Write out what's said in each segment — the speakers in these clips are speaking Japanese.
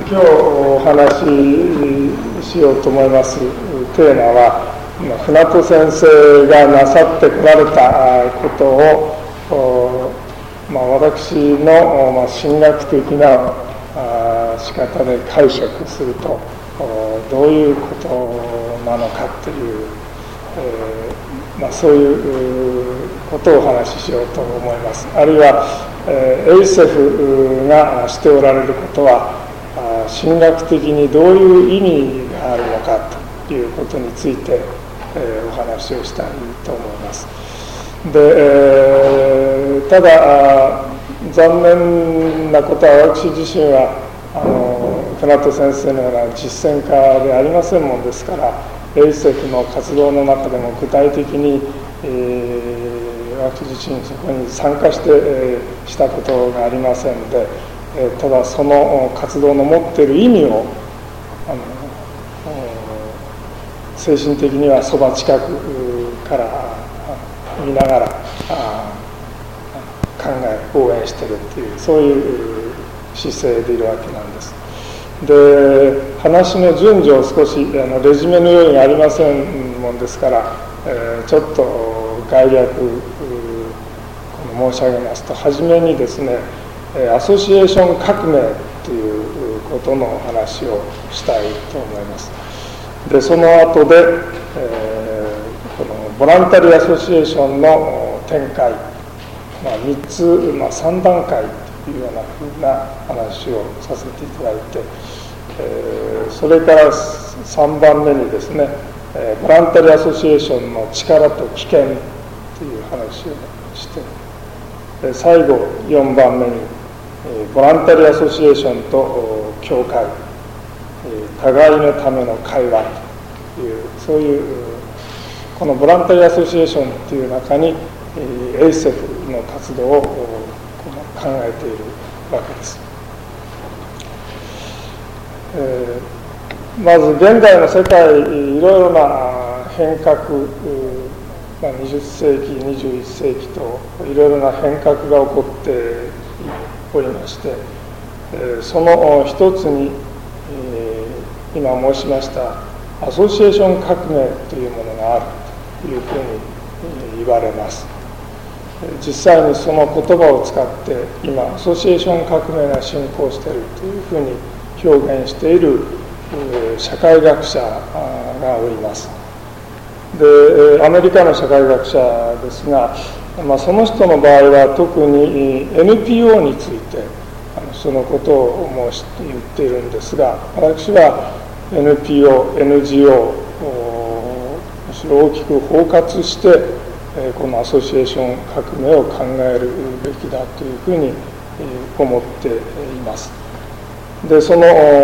今日お話ししようと思いますテーマは、船戸先生がなさってこられたことを、私の神学的な仕方で解釈するとどういうことなのかという、そういうことをお話ししようと思います。あるいは、エイセフがしておられることは神学的にどういう意味があるのかということについて、お話をしたいと思います。で、ただ残念なことは私自身は船戸先生のような実践家でありませんもんですから、エイセフの活動の中でも具体的に、私自身そこに参加して、したことがありませんで、ただその活動の持っている意味を精神的にはそば近くから見ながら考え応援しているという、そういう姿勢でいるわけなんです。で、話の順序を少しレジュメのようにありませんもんですから、ちょっと概略申し上げますと、初めにですね、アソシエーション革命ということの話をしたいと思います。で、その後で、このボランタリーアソシエーションの展開、3つ、3段階というようなふうな話をさせていただいて、それから3番目にですね、ボランタリーアソシエーションの力と危険という話をして、最後4番目にボランタリーアソシエーションと教会、互いのための会話という、そういうこのボランタリーアソシエーションという中にエイセフの活動を考えているわけです。まず現代の世界、いろいろな変革、20世紀21世紀といろいろな変革が起こっておりまして、その一つに、今申しましたアソシエーション革命というものがあるというふうに言われます。実際にその言葉を使って今アソシエーション革命が進行しているというふうに表現している社会学者がおります。で、アメリカの社会学者ですが、その人の場合は特に NPO についてそのことを言っているんですが、私は NPO、NGO むしろ大きく包括してこのアソシエーション革命を考えるべきだというふうに思っています。で、その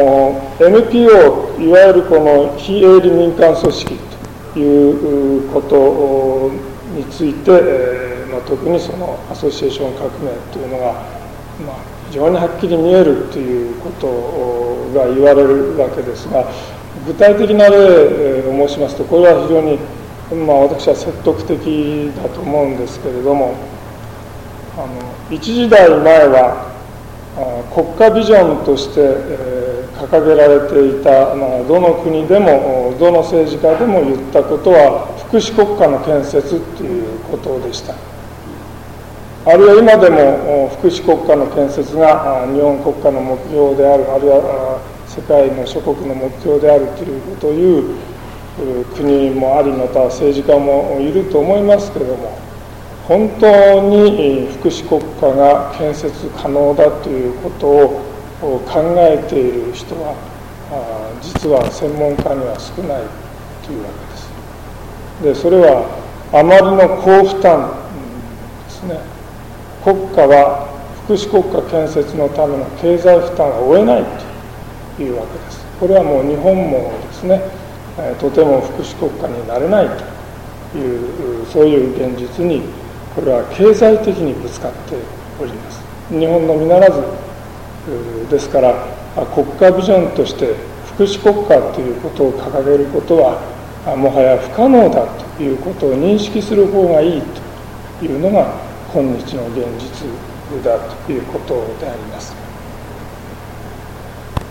NPO、いわゆるこの非営利民間組織ということについて、特にそのアソシエーション革命というのが、非常にはっきり見えるということが言われるわけですが、具体的な例を申しますと、これは非常に、私は説得的だと思うんですけれども、一時代前は国家ビジョンとして掲げられていた、どの国でもどの政治家でも言ったことは福祉国家の建設ということでした。あるいは今でも福祉国家の建設が日本国家の目標である、あるいは世界の諸国の目標であるということを言う国もあり、また政治家もいると思いますけれども、本当に福祉国家が建設可能だということを考えている人は実は専門家には少ないというわけです。で、それはあまりの高負担ですね。国家は福祉国家建設のための経済負担を負えないというわけです。これはもう日本もですね、とても福祉国家になれないという、そういう現実にこれは経済的にぶつかっております。日本のみならずですから、国家ビジョンとして福祉国家ということを掲げることはもはや不可能だということを認識する方がいいというのが今日の現実だということであります。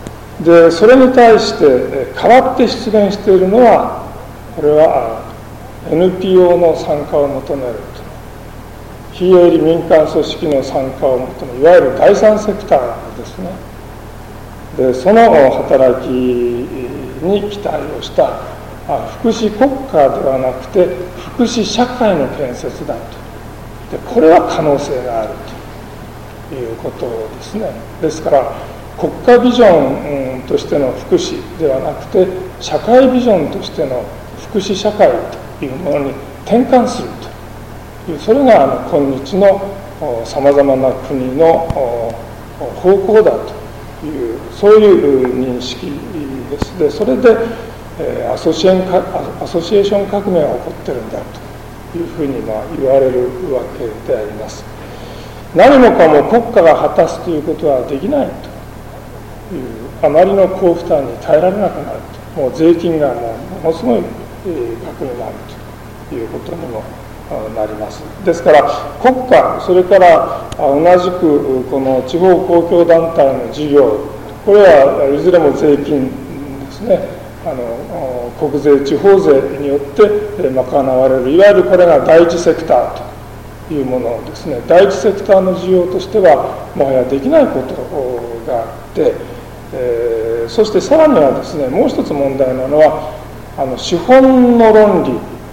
でそれに対して代わって出現しているのは、これは NPO の参加を求めると、非営利民間組織の参加を求める、いわゆる第三セクターですね。でその働きに期待をした福祉国家ではなくて福祉社会の建設だと。でこれは可能性があるということですね。ですから国家ビジョンとしての福祉ではなくて社会ビジョンとしての福祉社会というものに転換するという、それが今日のさまざまな国の方向だという、そういう認識です。でそれでアソシエーション革命が起こってるんだというふうに言われるわけであります。何もかも国家が果たすということはできないという、あまりの高負担に耐えられなくなると、もう税金がものすごい額になるということにもなります。ですから国家、それから同じくこの地方公共団体の事業、これはいずれも税金ですね、国税地方税によって賄われる、いわゆるこれが第一セクターというものですね。第一セクターの事業としてはもはやできないことがあって、そしてさらにはですね、もう一つ問題なのは資本の論理、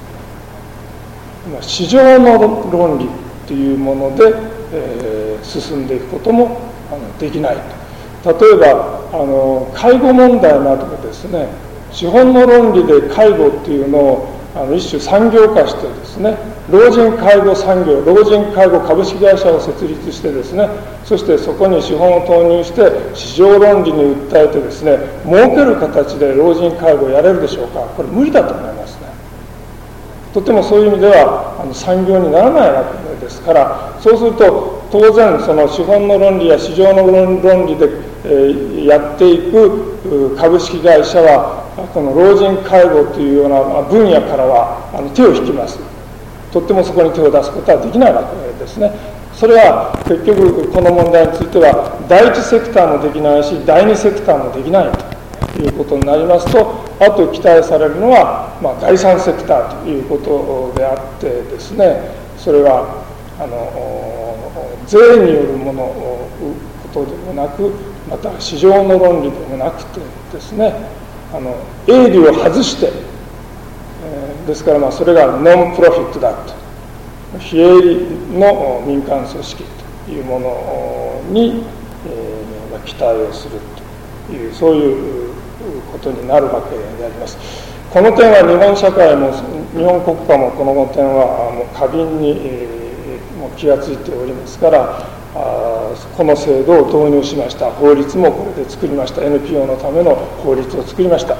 市場の論理というもので、進んでいくこともできないと。例えば介護問題などですね、資本の論理で介護っていうのを一種産業化してですね、老人介護産業、老人介護株式会社を設立してですね、そしてそこに資本を投入して市場論理に訴えてですね、儲ける形で老人介護をやれるでしょうか。これ無理だと思いますね。とてもそういう意味では産業にならないわけですから、そうすると当然その資本の論理や市場の論理でやっていく株式会社はこの老人介護というような分野からは手を引きます。とってもそこに手を出すことはできないわけですね。それは結局この問題については第一セクターもできないし第二セクターもできないということになりますと、あと期待されるのは第三セクターということであってですね、それは税によるものことでもなく、また市場の論理でもなくてですね、営利を外して、ですからそれがノンプロフィットだと、非営利の民間組織というものに、期待をするという、そういうことになるわけであります。この点は日本社会も日本国家もこの点はもう過敏に、もう気がついておりますから、この制度を導入しました。法律もこれで作りました。 NPO のための法律を作りました。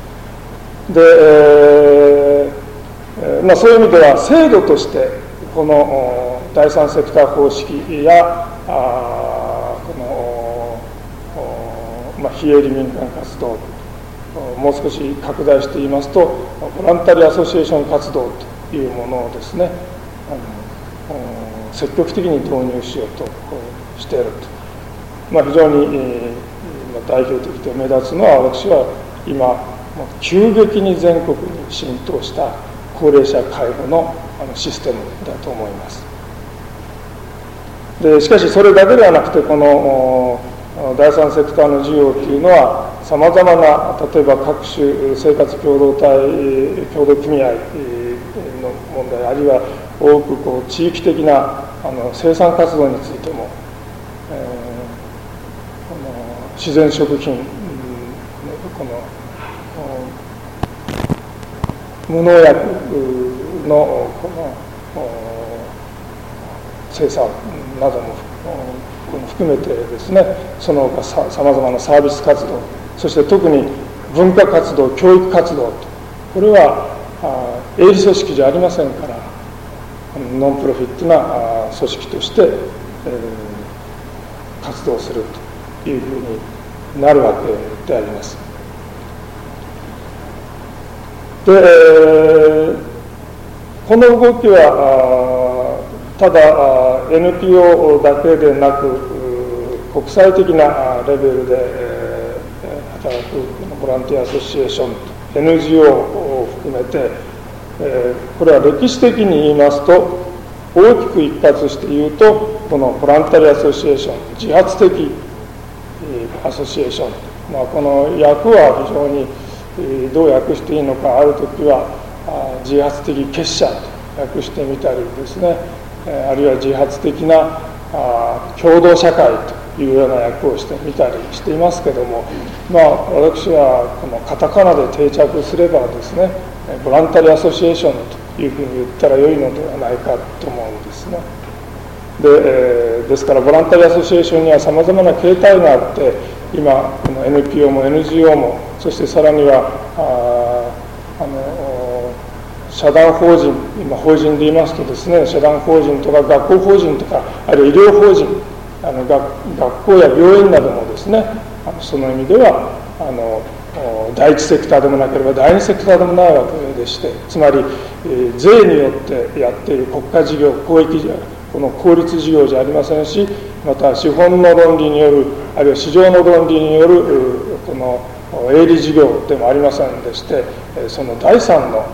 で、そういう意味では制度としてこの第三セクター方式やこの、非営利民間活動、もう少し拡大して言いますとボランタリーアソシエーション活動というものをですね、積極的に導入しようとしていると。非常に代表的で目立つのは、私は今急激に全国に浸透した高齢者介護のシステムだと思います。でしかしそれだけではなくて、この第三セクターの事業というのはさまざまな、例えば各種生活共同組合の問題、あるいは多く地域的な生産活動についても、自然食品、この無農薬のこの生産なども含めてですね、その他さまざまなサービス活動、そして特に文化活動、教育活動と、これは営利組織じゃありませんから、ノンプロフィットな組織として、活動するというふうになるわけであります。で、この動きはただ NPO だけでなく国際的なレベルでただくボランティアアソシエーション NGO を含めて、これは歴史的に言いますと大きく一括して言うとこのボランタリーアソシエーション自発的アソシエーション、この訳は非常にどう訳していいのか、ある時は自発的結社と訳してみたりですね、あるいは自発的な共同社会というような訳をしてみたりしていますけども、私はこのカタカナで定着すればですね、ボランタリーアソシエーションというふうに言ったらよいのではないかと思うんですね。ですからボランタリーアソシエーションにはさまざまな形態があって、今この NPO も NGO も、そしてさらには社団法人、今法人で言いますとですね、社団法人とか学校法人とか、あるいは医療法人、学校や病院などもですね、その意味では第一セクターでもなければ第二セクターでもないわけでして、つまり、税によってやっている国家事業、公益事業、この公立事業じゃありませんし、また資本の論理による、あるいは市場の論理によるこの営利事業でもありませんでして、その第三の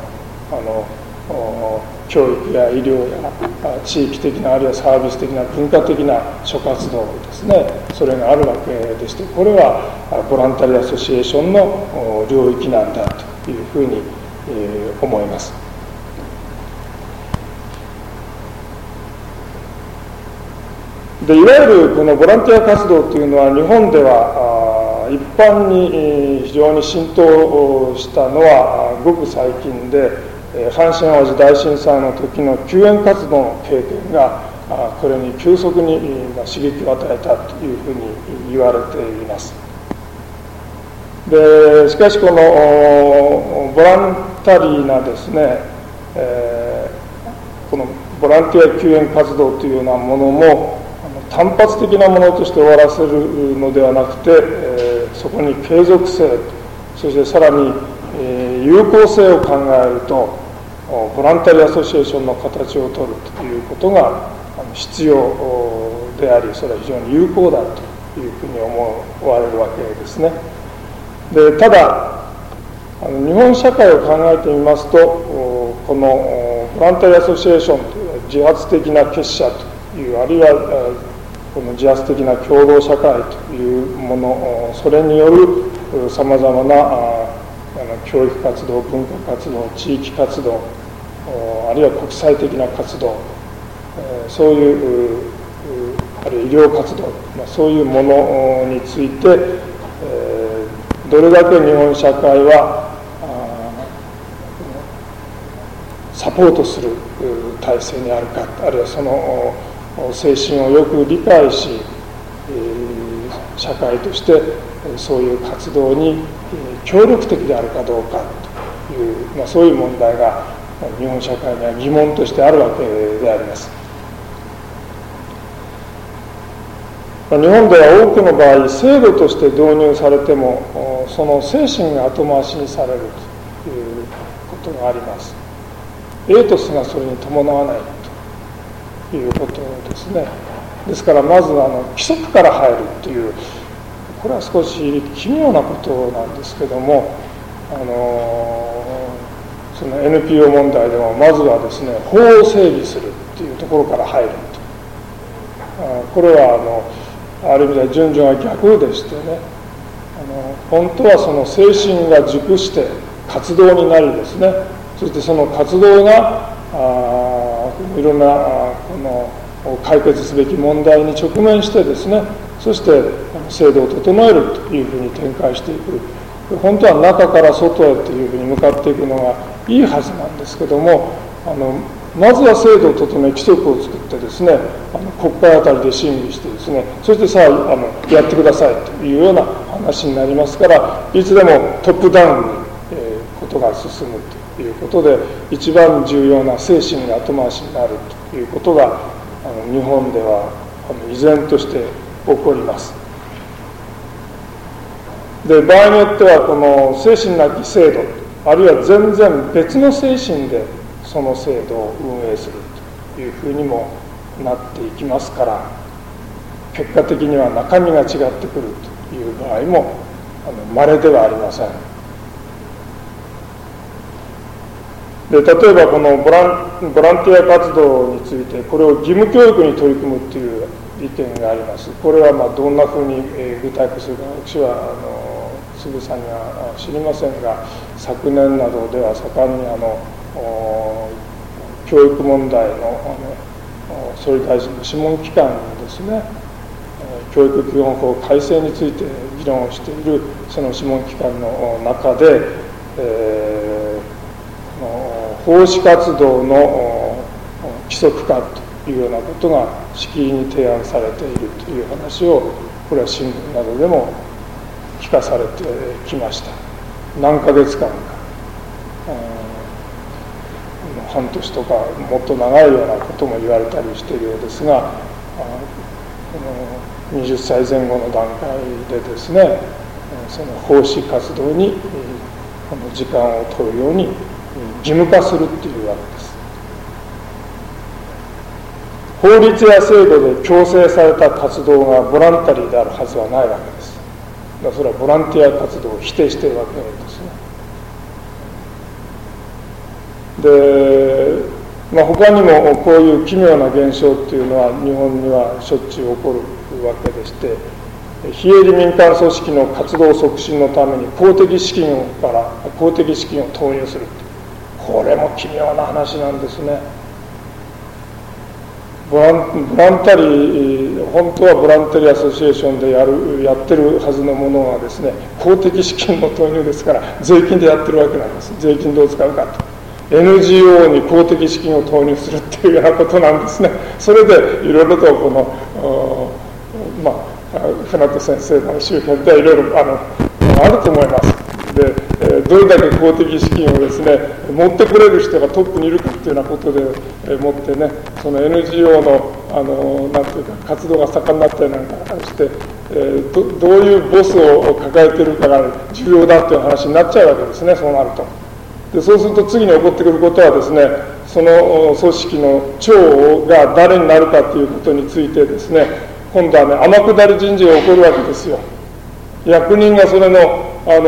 教育や医療や地域的な、あるいはサービス的な文化的な諸活動ですね、それがあるわけでして、これはボランタリーアソシエーションの領域なんだというふうに思います。で、いわゆるこのボランティア活動というのは日本では一般に非常に浸透したのはごく最近で、阪神・淡路大震災の時の救援活動の経験がこれに急速に刺激を与えたというふうに言われています。でしかしこのボランタリーなですね、このボランティア救援活動というようなものも単発的なものとして終わらせるのではなくて、そこに継続性、そしてさらに有効性を考えるとボランタリーアソシエーションの形を取るということが必要であり、それは非常に有効だというふうに思われるわけですね。でただ日本社会を考えてみますと、このボランタリーアソシエーションという自発的な結社という、あるいはこの自発的な共同社会というもの、それによるさまざまな教育活動、文化活動、地域活動、あるいは国際的な活動、そういうあるいは医療活動、そういうものについて、どれだけ日本社会はサポートする体制にあるか、あるいはその精神をよく理解し、社会としてそういう活動に協力的であるかどうかという、そういう問題が日本社会には疑問としてあるわけであります。日本では多くの場合、制度として導入されてもその精神が後回しにされるということがあります。エイトスがそれに伴わないということですね。ですからまず規則から入るという、これは少し奇妙なことなんですけども、その NPO 問題でもまずはですね、法を整備するというところから入ると。これはある意味では順序が逆でしてね、本当はその精神が熟して活動になりですね、そしてその活動がいろんなこの解決すべき問題に直面してですね、そして制度を整えるというふうに展開していく。本当は中から外へというふうに向かっていくのがいいはずなんですけども、まずは制度を整え規則を作ってですね、国会あたりで審議してですね、そしてさあやってくださいというような話になりますから、いつでもトップダウンに、ことが進むということで、一番重要な精神が後回しになるということが日本では依然として起こります。で場合によってはこの精神なき制度、あるいは全然別の精神でその制度を運営するというふうにもなっていきますから、結果的には中身が違ってくるという場合も稀ではありません。で例えばこのボランティア活動についてこれを義務教育に取り組むという意見があります。これはどんなふうに具体化するか私はつぶさには知りませんが、昨年などでは盛んに教育問題の総理大臣の諮問機関にですね、教育基本法改正について議論をしているその諮問機関の中で、奉仕活動の規則化というようなことがしきりに提案されているという話を、これは新聞などでも聞かされてきました。何ヶ月間か、半年とかもっと長いようなことも言われたりしているようですが、20歳前後の段階でですね、その奉仕活動にこの時間を取るように義務化するっていうわけです。法律や制度で強制された活動がボランタリーであるはずはないわけです。だからそれはボランティア活動を否定しているわけですね。で、他にもこういう奇妙な現象っていうのは日本にはしょっちゅう起こるわけでして、非営利民間組織の活動促進のために公的資金を投入する。これも奇妙な話なんですね。ボランタリー、本当はボランタリーアソシエーションでやってるはずのものがですね、公的資金の投入ですから税金でやってるわけなんです。税金どう使うかと。NGO に公的資金を投入するっていうようなことなんですね。それでいろいろとこの船戸先生の周辺ではいろいろあると思います。で、どれだけ公的資金をですね持ってくれる人がトップにいるかっていうようなことでもってね、その NGO のなんていうか活動が盛んになったりなんかして、どういうボスを抱えているかが重要だっていう話になっちゃうわけですね。そうなると。でそうすると次に起こってくることはですね、その組織の長が誰になるかということについてですね、今度はね天下り人事が起こるわけですよ。役人がそれの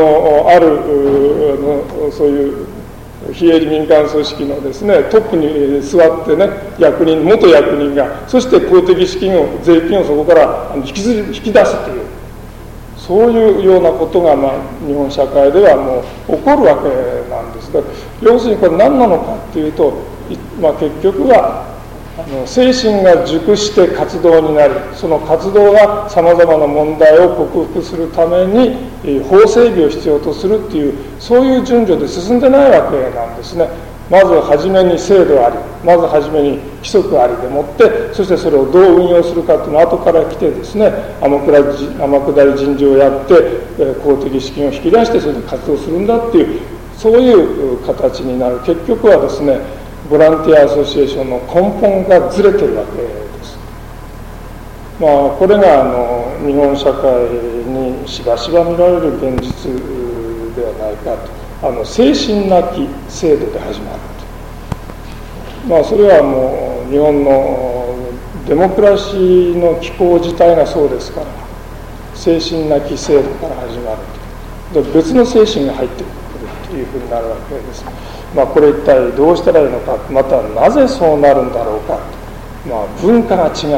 そういう非営利民間組織のですねトップに座ってね、元役人が、そして公的資金を税金をそこから引き出すという、そういうようなことが、日本社会ではもう起こるわけなんですが、要するにこれ何なのかっていうと、結局は精神が熟して活動になり、その活動がさまざまな問題を克服するために法整備を必要とするっていう、そういう順序で進んでないわけなんですね。まず初めに制度あり、まず初めに規則ありでもって、そしてそれをどう運用するかっていうのは後から来てですね、天下り人事をやって公的資金を引き出してそれで活動するんだっていう、そういう形になる。結局はですね、ボランティアアソシエーションの根本がずれてるわけです。これが日本社会にしばしば見られる現実ではないかと。精神なき制度で始まると。それはもう日本のデモクラシーの機構自体がそうですから、精神なき制度から始まると。で別の精神が入ってくるというふうになるわけです。これ一体どうしたらいいのか、またなぜそうなるんだろうか、文化が違うと、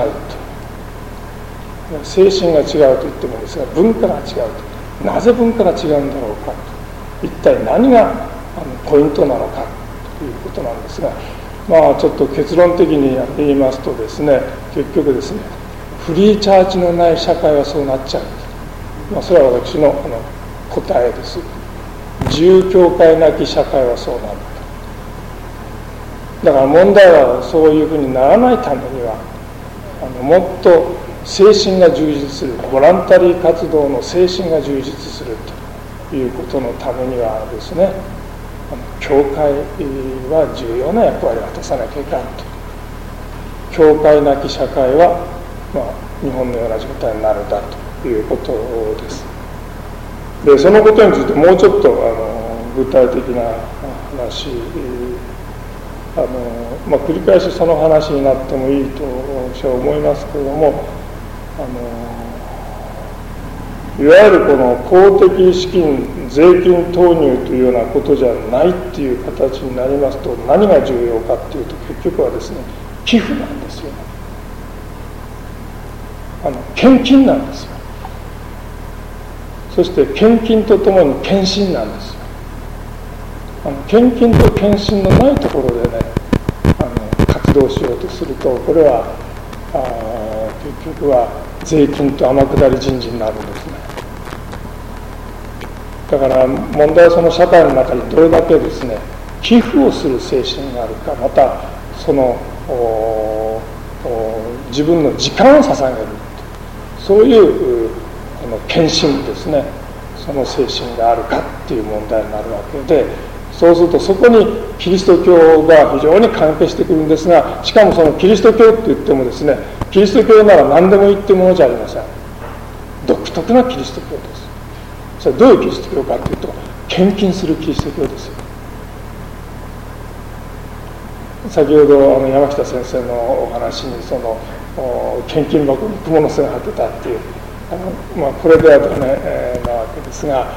精神が違うと言ってもいいですが、文化が違うと、なぜ文化が違うんだろうかと、一体何がポイントなのかということなんですが、ちょっと結論的に言いますとですね、結局ですね、フリーチャーチのない社会はそうなっちゃう、それは私の答えです。自由教会なき社会はそうなんだ。だから問題はそういうふうにならないためには、もっと精神が充実する、ボランタリー活動の精神が充実するということのためにはですね、教会は重要な役割を果たさなきゃいかんと。教会なき社会は、日本のような状態になるんだということです。でそのことについてもうちょっと具体的な話、繰り返しその話になってもいいと私は思いますけれども、 いわゆるこの公的資金税金投入というようなことじゃないっていう形になりますと、何が重要かっていうと、結局はですね、寄付なんですよ。献金なんですよ。そして献金とともに献身なんですよ。献金と献身のないところでね、活動しようとすると、これは結局は税金と天下り人事になるんですね。だから問題はその社会の中にどれだけですね、寄付をする精神があるか、またその自分の時間を捧げる、そういう献身ですね、その精神があるかっていう問題になるわけで、そうするとそこにキリスト教が非常に関係してくるんですが、しかもそのキリスト教って言ってもですね、キリスト教なら何でもいいってものじゃありません。独特なキリスト教です。それはどういうキリスト教かというと、献金するキリスト教ですよ。先ほど山北先生のお話に、その献金箱に蜘蛛の巣が張ってたっていう、これではダメなわけですが、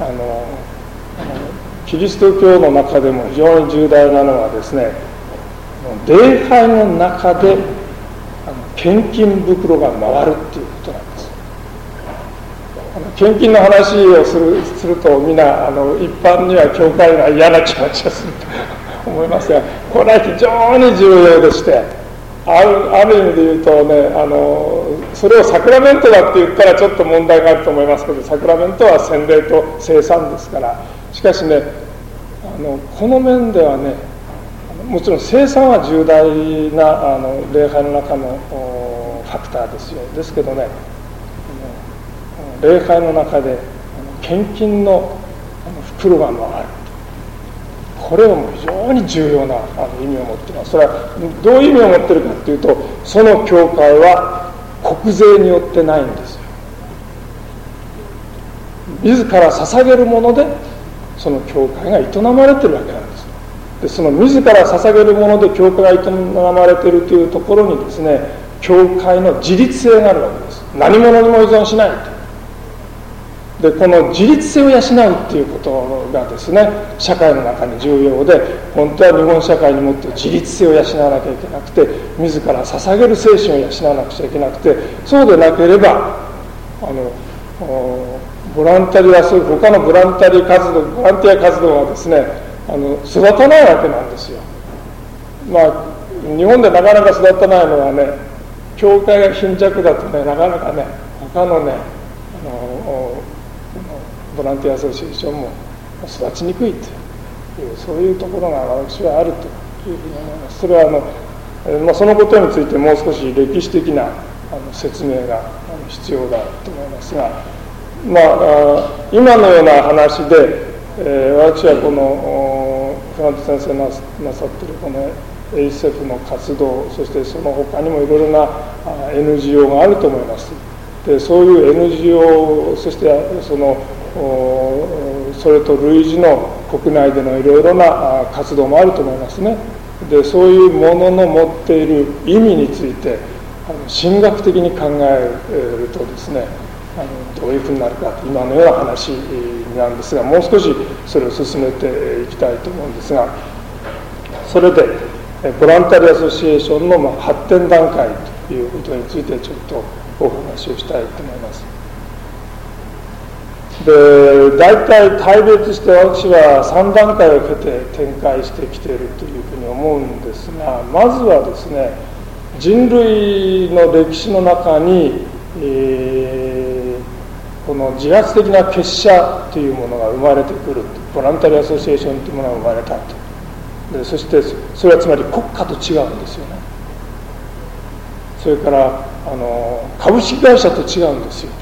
キリスト教の中でも非常に重大なのはですね、礼拝の中で献金袋が回るっていうことなんです。献金の話をすると、みんな一般には教会が嫌な気持ちがすると思いますが、これは非常に重要でして、ある意味で言うとね、それをサクラメントだって言ったらちょっと問題があると思いますけど、サクラメントは洗礼と聖餐ですから。しかしね、この面ではね、もちろん聖餐は重大な礼拝の中のファクターですよ。ですけどね、礼拝の中で献金の袋が回る、これはもう非常に重要な意味を持っています。それはどういう意味を持っているかというと、その教会は国税によってないんですよ。自ら捧げるものでその教会が営まれているわけなんです。で、その自ら捧げるもので教会が営まれているというところにですね、教会の自立性があるわけです。何者にも依存しないと。で、この自立性を養うっていうことがですね、社会の中に重要で、本当は日本社会にもっと自立性を養わなきゃいけなくて、自ら捧げる精神を養わなくちゃいけなくて、そうでなければボランタリア、そういう他のボランティア活動はですね、育たないわけなんですよ。日本でなかなか育たないのはね、教会が貧弱だとね、なかなかね、他のね、ボランティアアソシエーションも育ちにくいという、そういうところが私はあるというふうに思います。それはそのことについてもう少し歴史的な説明が必要だと思いますが、今のような話で、私はこのフラント先生なさっているこのエイセフの活動、そしてその他にもいろいろな NGO があると思います。で、そういう NGO、そしてそれと類似の国内でのいろいろな活動もあると思いますね。で、そういうものの持っている意味について神学的に考えるとですね、どういうふうになるか、今のような話なんですが、もう少しそれを進めていきたいと思うんですが、それでボランタリーアソシエーションの発展段階ということについてちょっとお話をしたいと思います。で、大体大別して私は3段階を経て展開してきているというふうに思うんですが、まずはですね、人類の歴史の中に、この自発的な結社というものが生まれてくる、ボランタリーアソシエーションというものが生まれたと。で、そしてそれはつまり国家と違うんですよね。それから株式会社と違うんですよ。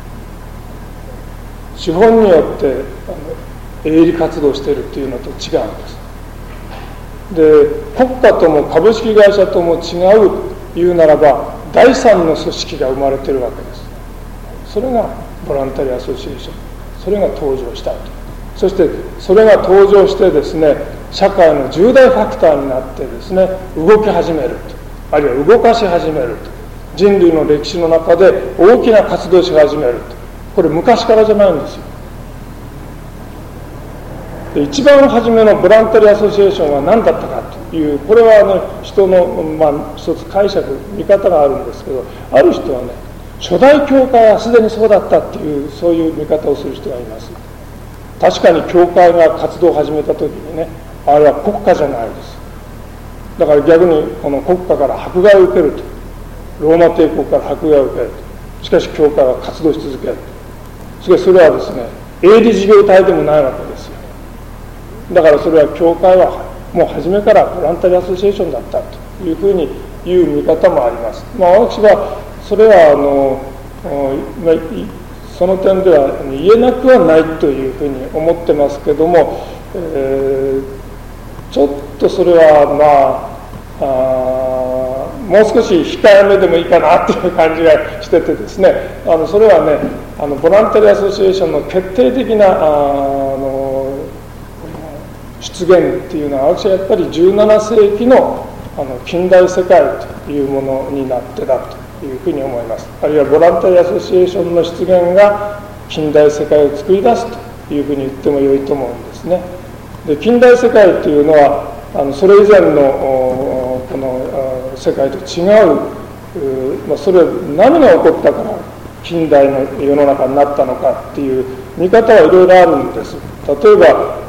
資本によって営利活動しているというのと違うんです。で、国家とも株式会社とも違うというならば、第三の組織が生まれているわけです。それがボランタリーアソシエーション、それが登場したと。そしてそれが登場してですね、社会の重大ファクターになってですね、動き始めると、あるいは動かし始めると、人類の歴史の中で大きな活動をし始めるこれ昔からじゃないんですよ。で一番初めのボランタリーアソシエーションは何だったかという、これは人の、一つ解釈見方があるんですけど、ある人は初代教会はすでにそうだったっていう、そういう見方をする人がいます。確かに教会が活動を始めた時にあれは国家じゃないです。だから逆にこの国家から迫害を受けると、ローマ帝国から迫害を受けると。しかし教会は活動し続ける。しかしそれはですね、営利事業体でもないわけですよ。だからそれは教会はもう初めからボランタリーアソシエーションだったというふうに言う見方もあります。私はそれはその点では言えなくはないというふうに思ってますけども、ちょっとそれはもう少し控えめでもいいかなという感じがしててですね、それはボランタリーアソシエーションの決定的な出現っていうのは、私はやっぱり17世紀の近代世界というものになってだというふうに思います。あるいはボランタリーアソシエーションの出現が近代世界を作り出すというふうに言ってもよいと思うんですね。で、近代世界というのはそれ以前のこの世界と違う、それ何が起こったから近代の世の中になったのかっていう見方はいろいろあるんです。例えば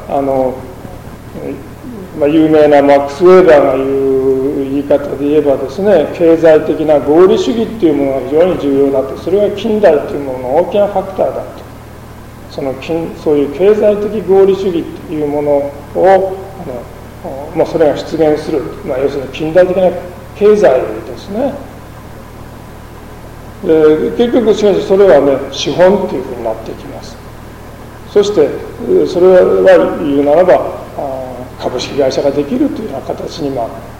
有名なマックス・ウェーバーが言う言い方で言えばですね、経済的な合理主義っていうものが非常に重要だと、それが近代というものの大きなファクターだと、そういう経済的合理主義というものをそれが出現する、要するに近代的な経済ですね。で結局しかしそれは資本というふうになっていきます。そしてそれは言うならば株式会社ができるというような形に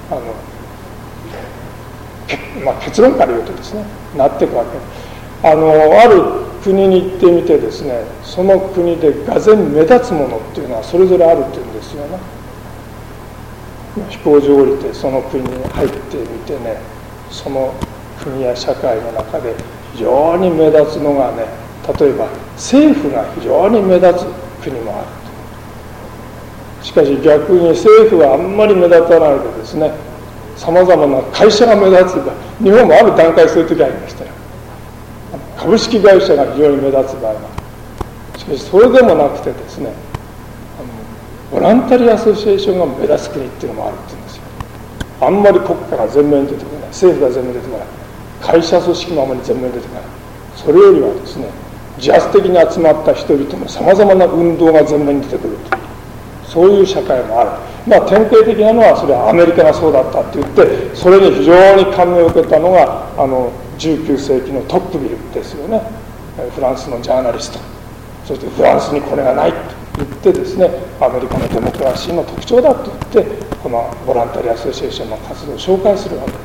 結論から言うとですね、なっていくわけ。ある国に行ってみてですね、その国でがぜん目立つものっていうのはそれぞれあるっていうんですよね。飛行場を降りてその国に入ってみてその国や社会の中で非常に目立つのが例えば政府が非常に目立つ国もある。しかし逆に政府はあんまり目立たないでですね、さまざまな会社が目立つが、日本もある段階そういう時ありましたよ。株式会社が非常に目立つ場合もある。しかしそれでもなくてですね、ボランタリーアソシエーションが目立つ国っていうのもあるって言うんですよ。あんまり国家が前面に出てこない、政府が前面に出てこない、会社組織もあまり前面に出てこない。それよりはですね、自発的に集まった人々のさまざまな運動が前面に出てくるという、そういう社会もある。典型的なのはそれはアメリカがそうだったって言って、それに非常に感銘を受けたのが19世紀のトップビルですよね。フランスのジャーナリスト、そしてフランスにこれがないと言ってですね、アメリカのデモクラシーの特徴だと言って、このボランタリーアソシエーションの活動を紹介するわけです。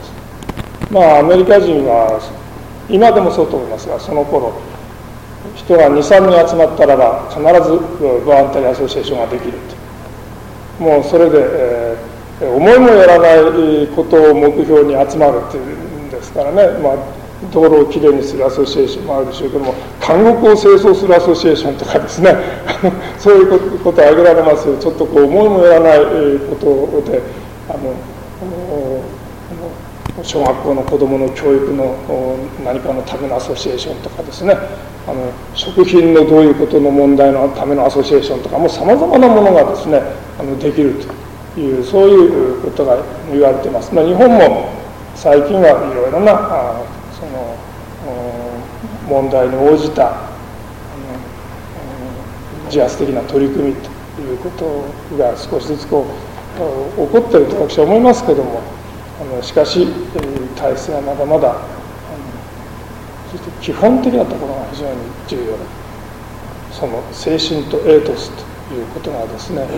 アメリカ人は今でもそうと思いますが、その頃人が 2,3 人集まったらば必ずボランタリーアソシエーションができると。もうそれで、思いもよらないことを目標に集まるっていうんですからね、道路をきれいにするアソシエーションもあるでしょうけども、監獄を清掃するアソシエーションとかですねそういうことを挙げられますよ。ちょっと思いもよらないことで小学校の子どもの教育の何かのためのアソシエーションとかですね、食品のどういうことの問題のためのアソシエーションとかもさまざまなものがですねできるという、そういうことが言われています。日本も最近はいろいろなその問題に応じた自発的な取り組みということが少しずつ起こっていると私は思いますけれども、しかし体制はまだまだそして基本的なところが非常に重要だ。その精神とエイトスということがですね、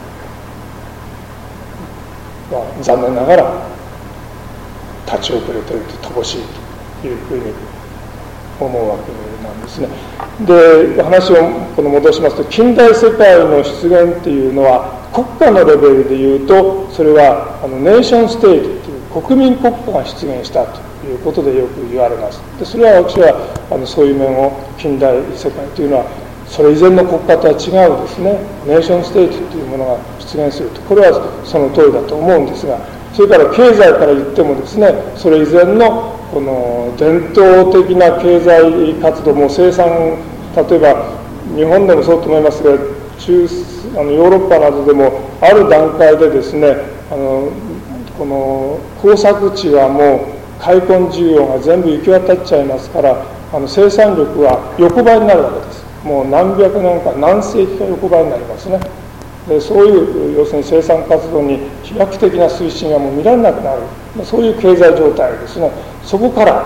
残念ながら立ち遅れていると乏しいというふうに思うわけなんですね。で、話を戻しますと、近代世界の出現っていうのは国家のレベルでいうと、それはネーションステートという国民国家が出現したといいうことでよく言われます。でそれは私はそういう面を近代世界というのはそれ以前の国家とは違うですね、ネーションステートというものが出現すると、これはその通りだと思うんですが、それから経済から言ってもですね、それ以前のこの伝統的な経済活動も生産、例えば日本でもそうと思いますが、ヨーロッパなどでもある段階でですね、この耕作地はもう開墾需要が全部行き渡っちゃいますから、生産力は横ばいになるわけです。もう何百年か何世紀か横ばいになりますね。でそういう要するに生産活動に飛躍的な推進がもう見られなくなる、そういう経済状態ですね。そこから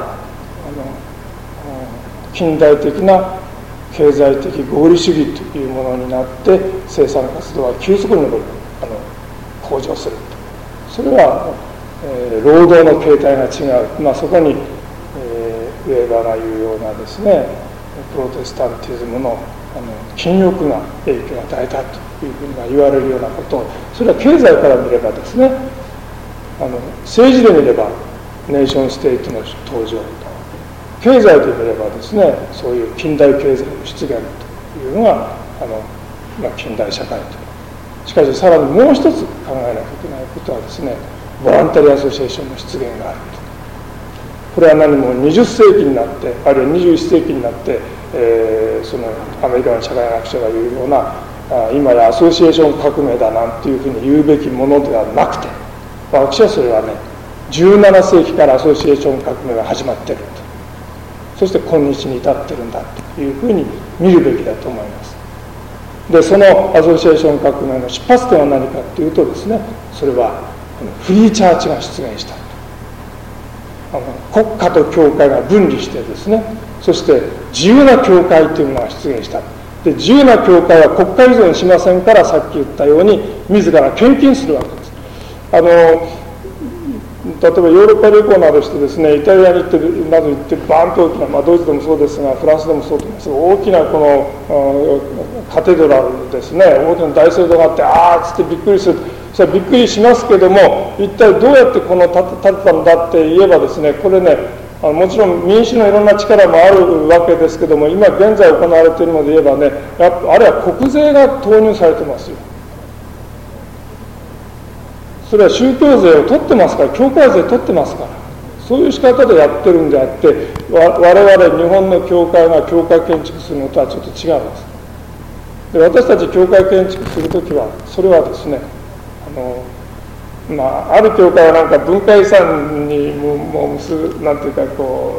近代的な経済的合理主義というものになって生産活動は急速に向上する。それは、労働の形態が違う、そこに、ウェーバーが言うようなですね、プロテスタンティズムの禁欲が影響を与えたというふうに言われるようなことを、それは経済から見ればですね、政治で見ればネーションステートの登場、経済で見ればですね、そういう近代経済の出現というのが近代社会と。しかしさらにもう一つ考えなきゃいけないことはですね、ボランタリーアソシエーションの出現があると。これは何も20世紀になって、あるいは21世紀になって、そのアメリカの社会学者が言うような今やアソシエーション革命だなんていうふうに言うべきものではなくて、私はそれはね、17世紀からアソシエーション革命が始まっていると。そして今日に至っているんだというふうに見るべきだと思います。でそのアソシエーション革命の出発点は何かというとですね、それはフリーチャーチが出現した。国家と教会が分離してですね、そして自由な教会というものが出現した。で自由な教会は国家依存しませんから、さっき言ったように自ら献金するわけです。例えばヨーロッパ旅行などしてですね、イタリアに行ってなど行ってバーンと大きな、ドイツでもそうですがフランスでもそうと思いますが、大きなこのカテドラルですね、大きな大聖堂があって、あーっつってびっくりする。それはびっくりしますけども、一体どうやってこの建てたんだって言えばですね、これね、もちろん民主のいろんな力もあるわけですけども、今現在行われているので言えばね、あれは国税が投入されてますよ。それは宗教税を取ってますから、教会税取ってますから、そういう仕方でやってるんであって、我々日本の教会が教会建築するのとはちょっと違うんです。で私たち教会建築するときは、それはですね、ある教会はなんか文化遺産にもなんていうか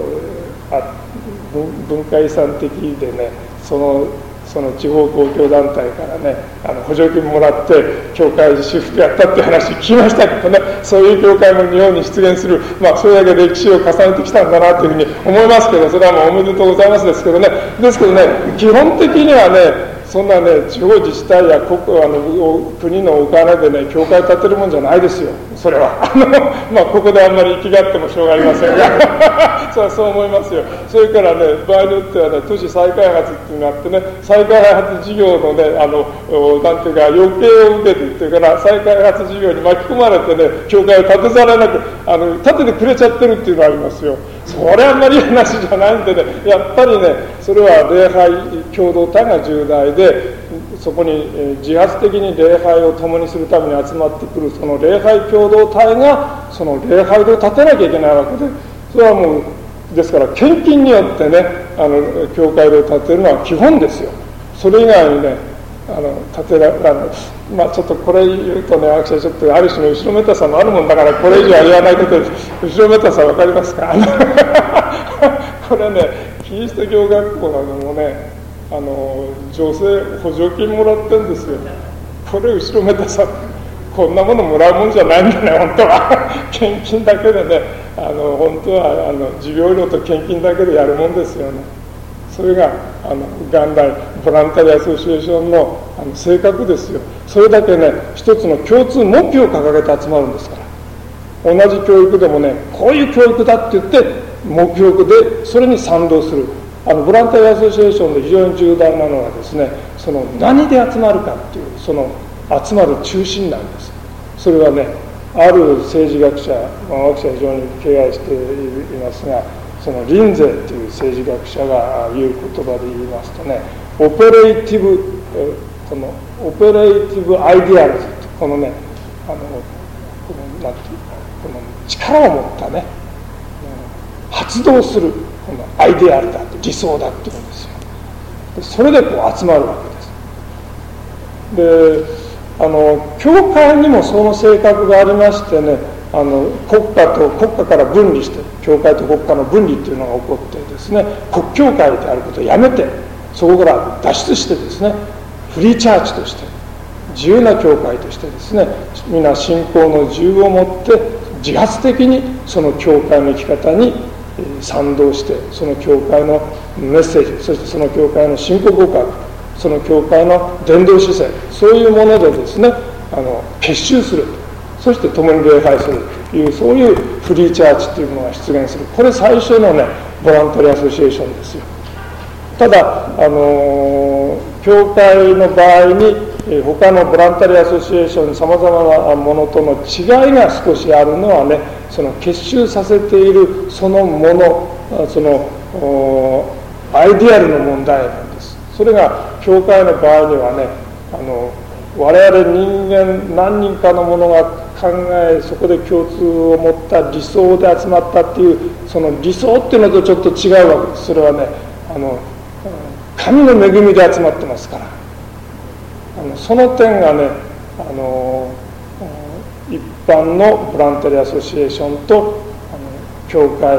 文化遺産的でね、その地方公共団体からね、補助金もらって教会修復やったって話聞きましたけどね、そういう教会も日本に出現する、それだけ歴史を重ねてきたんだなというふうに思いますけど、それはもうおめでとうございますですけどね。ですけどね、基本的にはね、そんなね、地方自治体や国のお金でね、教会建てるもんじゃないですよ、それは。ここであんまり生きがってもしょうがありませんが、そう思いますよ。それからね、場合によってはね、都市再開発っていうのがあってね、再開発事業のね、なんていうか、余計を受けてっていうから、再開発事業に巻き込まれてね、教会を建てざらなく、建ててくれちゃってるっていうのがありますよ。それはあんまりいい話じゃないんでね、やっぱりね、それは礼拝共同体が重大で、そこに自発的に礼拝を共にするために集まってくるその礼拝共同体がその礼拝堂を建てなきゃいけないわけで、それはもうですから献金によってね、教会堂を建てるのは基本ですよ。それ以外にね、建てられない。ちょっとこれ言うとね、私はちょっとある種の後ろめたさもあるもんだから、これ以上は言わないことで、後ろめたさ分かりますか？これね、キリスト教学校などもね、女性補助金もらってるんですよ。これ後ろめたさ、こんなものもらうもんじゃないんだね、本当は。献金だけでね、本当は授業料と献金だけでやるもんですよね。それが元来ボランタリーアソシエーションの性格ですよ。それだけね、一つの共通目標を掲げて集まるんですから。同じ教育でもね、こういう教育だって言って目標でそれに賛同する。ボランタリーアソシエーションで非常に重大なのはですね、その何で集まるかっていう、その集まる中心なんです。それはね、 ある政治学者、私は非常に敬愛していますが、そのリンゼーという政治学者が言う言葉で言いますとね、オペレイティブアイディアルズ、このね、このなんていうか、この力を持ったね、発動するこのアイディアルだ、理想だっていうんですよ。でそれでこう集まるわけです。で教会にもその性格がありましてね、国家から分離して、教会と国家の分離っていうのが起こってですね、国教会であることをやめて、そこから脱出してですね、フリーチャーチとして自由な教会としてですね、皆信仰の自由を持って自発的にその教会の生き方に賛同して、その教会のメッセージ、そしてその教会の信仰告白、その教会の伝道姿勢、そういうものでですね、結集する、そして共に礼拝するという、そういうフリーチャーチというものが出現する。これ最初のね、ボランタリーアソシエーションですよ。ただ教会の場合に他のボランタリーアソシエーションさまざまなものとの違いが少しあるのはね、その結集させているそのもの、そのアイディアルの問題なんです。それが教会の場合にはね、我々人間何人かの者が考え、そこで共通を持った理想で集まったっていう、その理想っていうのとちょっと違うわけです。それはね、神の恵みで集まってますから、その点がね、一般のボランタリーアソシエーションと教会、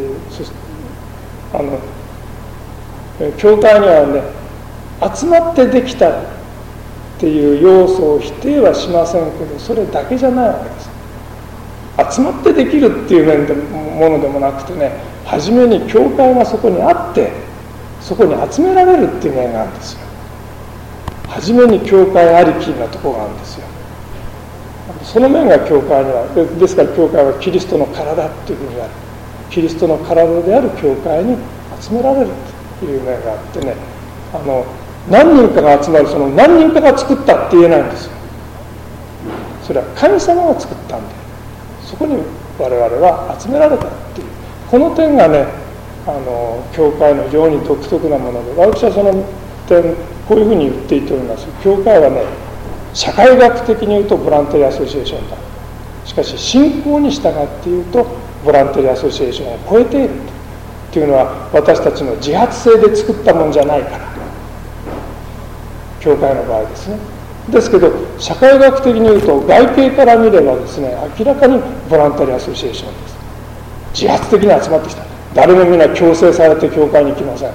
教会にはね、集まってできたっていう要素を否定はしませんけど、それだけじゃないわけです。集まってできるっていう面でものでもなくてね、初めに教会がそこにあってそこに集められるっていう面があるんですよ。初めに教会ありきなところがあるんですよ。その面が教会には、ですから教会はキリストの体っていうふうにある。キリストの体である教会に集められるという面があってね、何人かが集まる、その何人かが作ったって言えないんですよ。それは神様が作ったんで、そこに我々は集められたっていう、この点がね、教会の非常に独特なもので、私はその点こういうふうに言っていております。教会はね、社会学的に言うとボランタリーアソシエーションだ。しかし信仰に従って言うとボランタリーアソシエーションを超えているというのは、私たちの自発性で作ったもんじゃないから、教会の場合ですね。ですけど社会学的に言うと、外形から見ればですね、明らかにボランタリーアソシエーションです。自発的に集まってきた。誰も皆強制されて教会に来ません。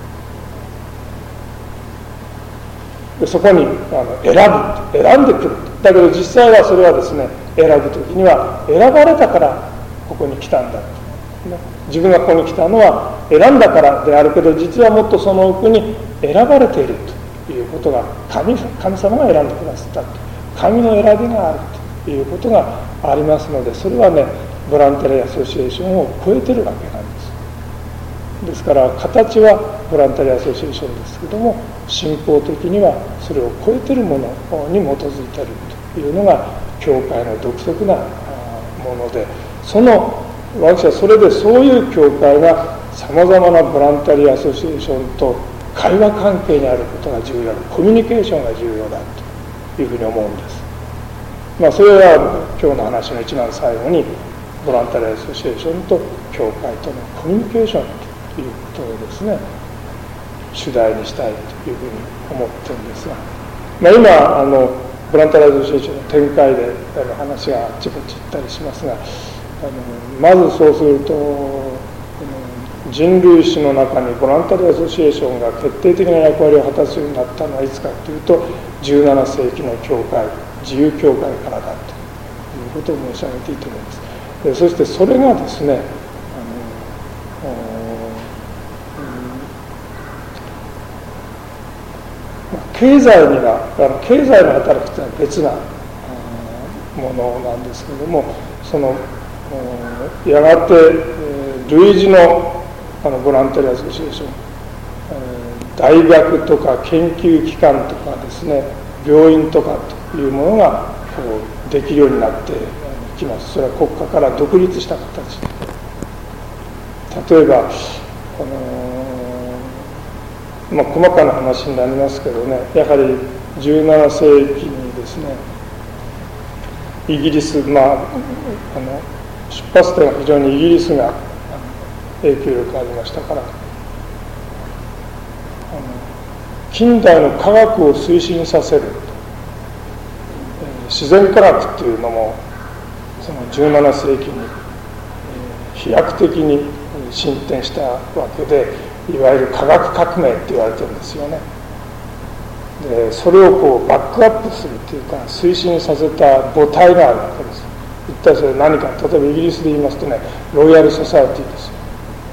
でそこに選んでくる。だけど実際はそれはですね、選ぶときには選ばれたからここに来たんだ、自分がここに来たのは選んだからであるけど、実はもっとその奥に選ばれているということが、神様が選んでくださったと、神の選びがあるということがありますので、それはね、ボランタリーアソシエーションを超えてるわけなんです。ですから形はボランタリーアソシエーションですけども、信仰的にはそれを超えてるものに基づいているというのが教会の独特なもので、私はそれでそういう教会がさまざまなボランタリーアソシエーションと会話関係にあることが重要だ、コミュニケーションが重要だというふうに思うんです。それは今日の話の一番最後に、ボランタリーアソシエーションと教会とのコミュニケーションということをですね、主題にしたいというふうに思ってるんですが、今ボランタリーアソシエーションの展開で話があちこち行ったりしますが、まずそうすると人類史の中にボランタリーアソシエーションが決定的な役割を果たすようになったのはいつかというと、17世紀の教会、自由教会からだということを申し上げていいと思います。そしてそれがですね、経済の働きというのは別なものなんですけれども、やがて類似のボランタリーアソシエーション、大学とか研究機関とかですね、病院とかというものができるようになってきます。それは国家から独立した形で、例えば細かな話になりますけどね、やはり17世紀にですね、イギリス、出発点は非常にイギリスが影響力がありましたから、近代の科学を推進させる、自然科学っていうのもその17世紀に飛躍的に進展したわけで、いわゆる科学革命って言われてるんですよね。でそれをバックアップするというか推進させた母体があるわけです。一体それ何か、例えばイギリスで言いますとね、ロイヤルソサエティですよ。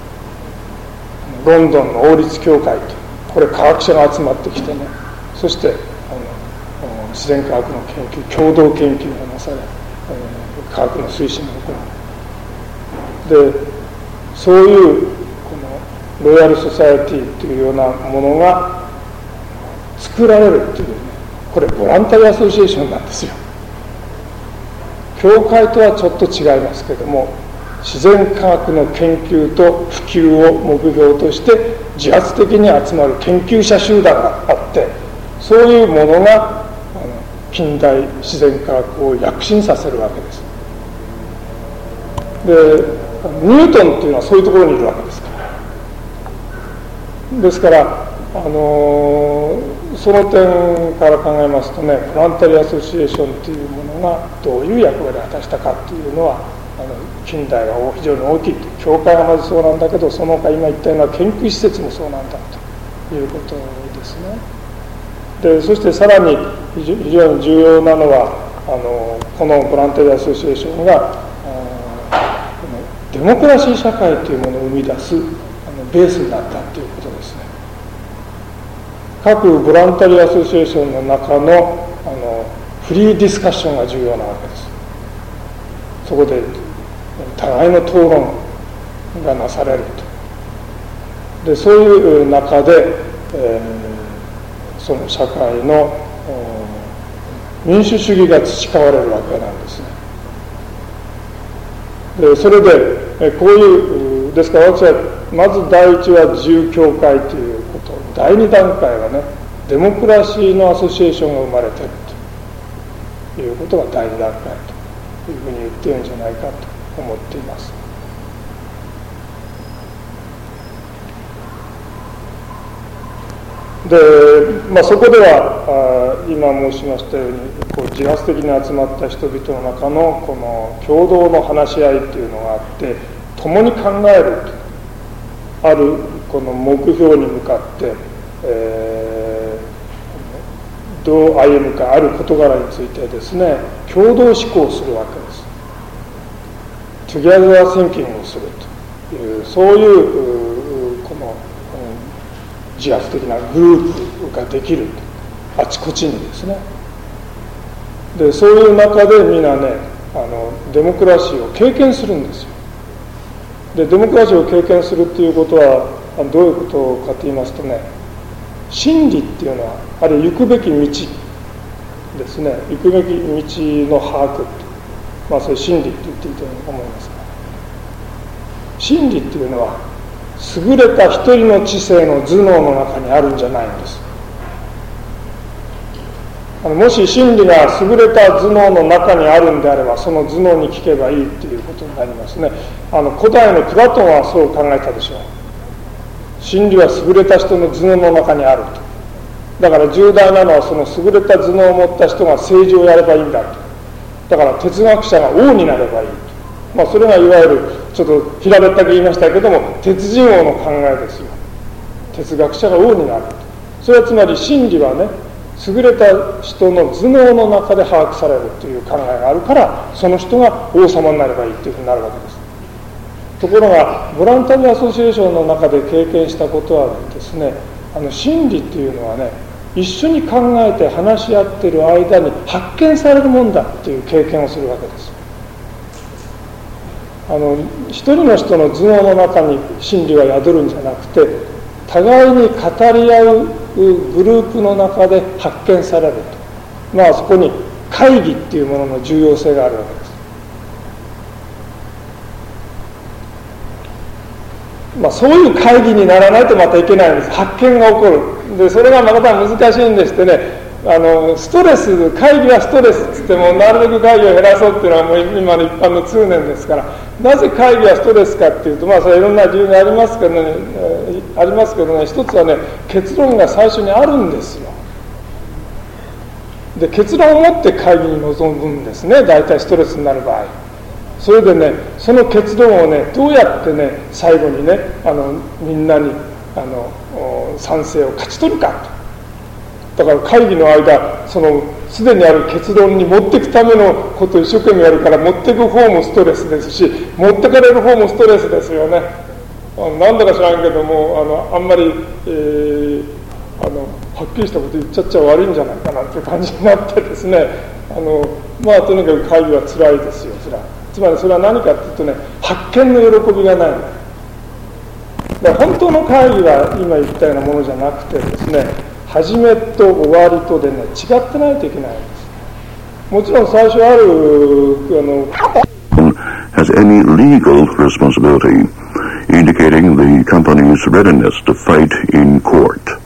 ロンドンの王立協会と、これ科学者が集まってきてね、そして自然科学の研究、共同研究がなされ、科学の推進が行う。でそういうこのロイヤルソサエティというようなものが作られるっていうね、これボランタリーアソシエーションなんですよ。教会とはちょっと違いますけれども、自然科学の研究と普及を目標として自発的に集まる研究者集団があって、そういうものが近代自然科学を躍進させるわけです。でニュートンっていうのはそういうところにいるわけですから。ですからその点から考えますとね、ボランタリーアソシエーションというものがどういう役割を果たしたかというのは近代が非常に大きいと。教会がまずそうなんだけど、その他今言ったような研究施設もそうなんだということですね。でそしてさらに非常に重要なのはこのボランタリーアソシエーションがデモクラシー社会というものを生み出すベースになったということですね。各ボランタリーアソシエーションの中のフリーディスカッションが重要なわけです。そこで互いの討論がなされると。でそういう中で、その社会の民主主義が培われるわけなんですね。でそれでこういうですから、私はまず第一は自由教会ということ、第二段階はね、デモクラシーのアソシエーションが生まれているということが第二段階というふうに言っているんじゃないかと思っています。で、そこでは今申しましたように自発的に集まった人々の中のこの共同の話し合いというのがあって、共に考えるとあるこの目標に向かって、どう歩むか、ある事柄についてですね、共同思考をするわけです。Together thinkingをするという、そういうこの自発的なグループができる、あちこちにですね。でそういう中でみんなね、デモクラシーを経験するんですよ。でデモクラシーを経験するっていうことはどういうことかと言いますとね、真理っていうのはあるいは行くべき道ですね、行くべき道の把握、それ真理って言っていいと思いますが、真理っていうのは優れた一人の知性の頭脳の中にあるんじゃないんです。もし真理が優れた頭脳の中にあるんであれば、その頭脳に聞けばいいということになりますね。古代のプラトンはそう考えたでしょう。真理は優れた人の頭脳の中にあると。だから重大なのはその優れた頭脳を持った人が政治をやればいいんだと。だから哲学者が王になればいいと。それがいわゆるちょっと平べったく言いましたけども、鉄人王の考えですよ。哲学者が王になると。それはつまり真理はね、優れた人の頭脳の中で把握されるという考えがあるから、その人が王様になればいいというふうになるわけです。ところがボランタリーアソシエーションの中で経験したことはですね、真理っていうのはね、一緒に考えて話し合っている間に発見されるもんだっていう経験をするわけです。一人の人の頭脳の中に真理は宿るんじゃなくて、互いに語り合うグループの中で発見されると。そこに会議っていうものの重要性があるわけです。 そういう会議にならないとまたいけないんです。発見が起こる。でそれがまた難しいんでしてね、ストレス、会議はストレスって言ってもなるべく会議を減らそうっていうのはもう今の一般の通念ですから、なぜ会議はストレスかっていうと、それいろんな理由がありますけどね、一つはね、結論が最初にあるんですよ。で結論を持って会議に臨むんですね、大体ストレスになる場合。それでね、その結論をね、どうやってね、最後にね、みんなに賛成を勝ち取るかと。だから会議の間、すでにある結論に持っていくためのことを一生懸命やるから、持っていく方もストレスですし、持ってかれる方もストレスですよね。なんだか知らんけども、あんまり、はっきりしたこと言っちゃっちゃ悪いんじゃないかなっていう感じになってですね、とにかく会議は辛いですよ、つまりそれは何かっていうとね、発見の喜びがない。だから本当の会議は今言ったようなものじゃなくてですね、始めと終わりとでね、違ってないといけないんです。もちろん最初ある has any legal responsibility indicating the company's readiness to fight in court.